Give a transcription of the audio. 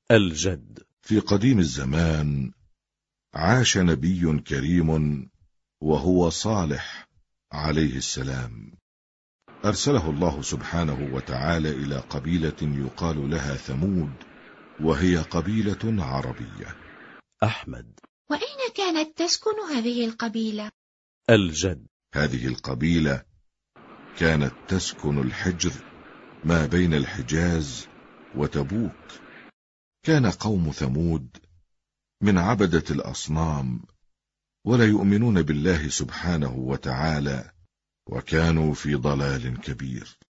الجد. في قديم الزمان عاش نبي كريم وهو صالح عليه السلام، أرسله الله سبحانه وتعالى إلى قبيلة يقال لها ثمود، وهي قبيلة عربية. أحمد. وأين كانت تسكن هذه القبيلة؟ الجد. هذه القبيلة كانت تسكن الحجر ما بين الحجاز وتبوك. كان قوم ثمود من عبدة الأصنام ولا يؤمنون بالله سبحانه وتعالى، وكانوا في ضلال كبير.